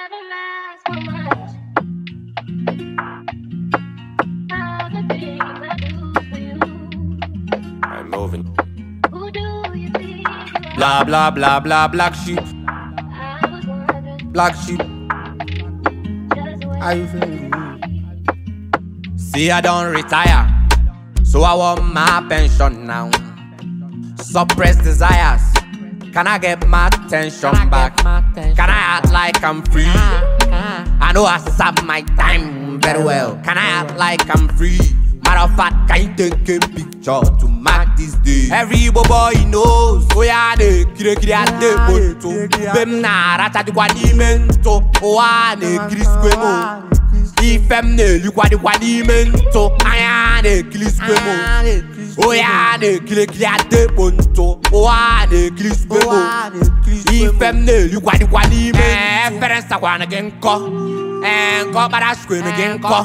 never ask for much. All the things I do for you. I'm moving. Who do you think you are? Blah blah blah blah black sheep. I was wondering Black sheep. just what How you feeling? See, I don't retire, so I want my pension now. Suppress desires. Can I get my attention back? Can I act like I'm free? I know I serve my time very well. Can I act like I'm free? Matter of fact, can you take a picture to mark this day? Every boy knows. Oh yeah, de kire de boto. Bem na rata di kwa di mento. Oh ah de Crisquemo. Ifem ne li kwa di mento. Aya de Crisquemo. Oh yeah, de kire de boto. Oh ah de Crisquemo. Ifem ne li kwa di mento. Ferensa kwa na genko. Go para screen again, go.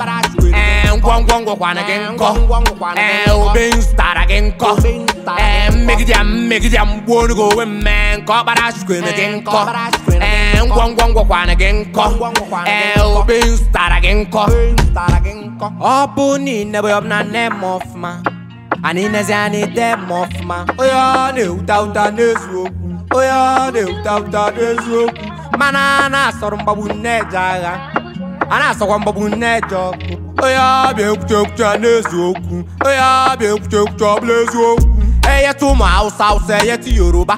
Go kwana again, go. Being star again, go. Make them wanna go in man. Go para screen again, go. Go kwana again, go. Being star again, go. Opuni never up na name of ma. Ani nezani dem of ma. Oh yeah, ne uta nezu. Oh yeah, ne uta nezu. Manana sorumba bunejaga. Ana sokwa bunejo. Oya be kucha nezoku. Oya be kucha blezoku. Eye to ma Hausa, eye ti Yoruba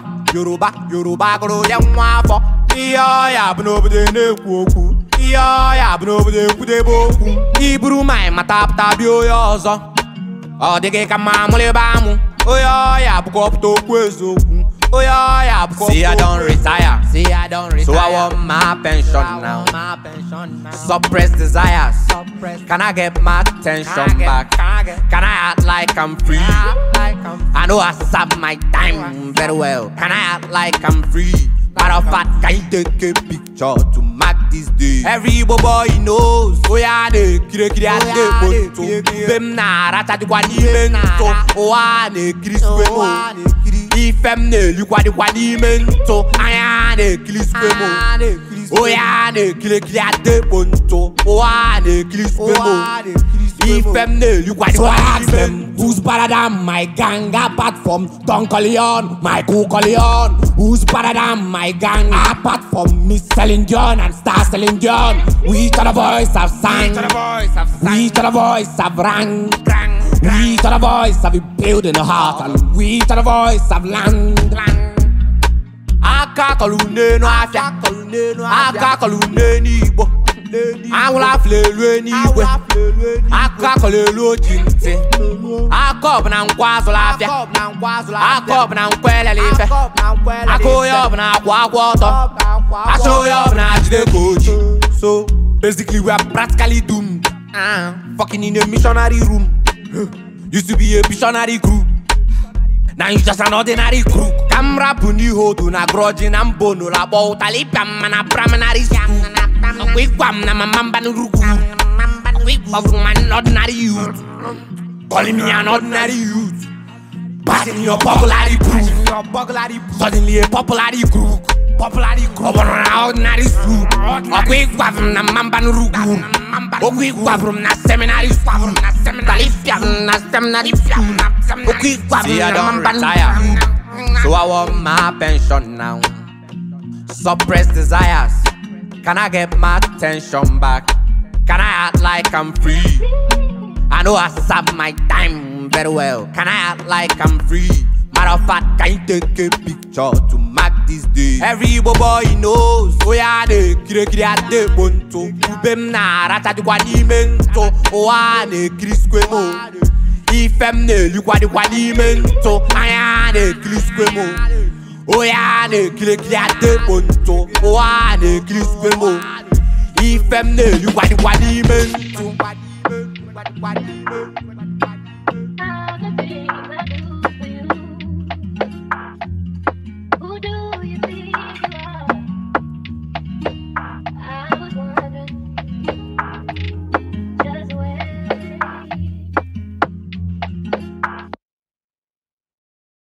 gro ya nwafo. Iya ya bu no bude na-ekwu okwu. Iya ya bu no bude kwudebe okwu. Iburu mai matapta bi oya ọzọ. Ọ dịghị ka ma muleba mu. Oya ya bu kopta okwu eziokwu. Oh yeah, see I don't retire. So I want my pension now. Suppress desires. Can I get my attention back? Can I act like I'm free? I know I serve my time very well. Can I act like I'm free? Matter of fact, can you take a picture to mark this day? Every boy knows. Oh yeah, de kire de boto. Bem na rata di kwa di mento. Oh ah de Crisquemo. Ifem ne li kwa di mento. Aya de Crisquemo. Oh yeah, de kire de boto. Oh ah de Crisquemo. Ifem ne li kwa di mento. Who's better than my gang apart from Don Corleone, Michael Corleone? Who's better than my gang apart from Miss Celine Dion and Star Celine Dion? We to the voice of sang, we to the voice of rang, we to the voice of a building a heart, and we to the voice of land. Aka kolune no afia, aka kolune ni igbo. Awula flelu ni igwe, aka kolelu ojinte. Akop na nkwazu lafia, akop na nkwele life. Akoyob na akwa ọtọ, asoyob na ajide koji. So basically we are practically doomed. Fucking in a missionary room. Used to be a missionary crew. Now you just an ordinary crew. Camera puni hodu na grudge na mbono la bo talipam na primary school. We kwam na mamba nurugu. We an ordinary youth. Calling me an ordinary youth. Passing your popularity proof. Suddenly a popularity crook. Upon an ordinary school. We kwam na mamba nurugu. We kwam na seminary school. Talipam na seminary school. See, I don't retire, so I want my pension now. Suppress desires. Can I get my attention back? Can I act like I'm free? I know I serve my time very well. Can I act like I'm free? Matter of fact, can you take a picture to mark this day? Every boy knows. Oh yeah, de kire de bonto. Bem na rata di kwa di mento. Oh ah de Crisquemo. Ifem ne li kwa di mento. Aya de Crisquemo. Oh yeah, de kire de bonto. Oh ah de Crisquemo. Ifem ne li kwa di mento.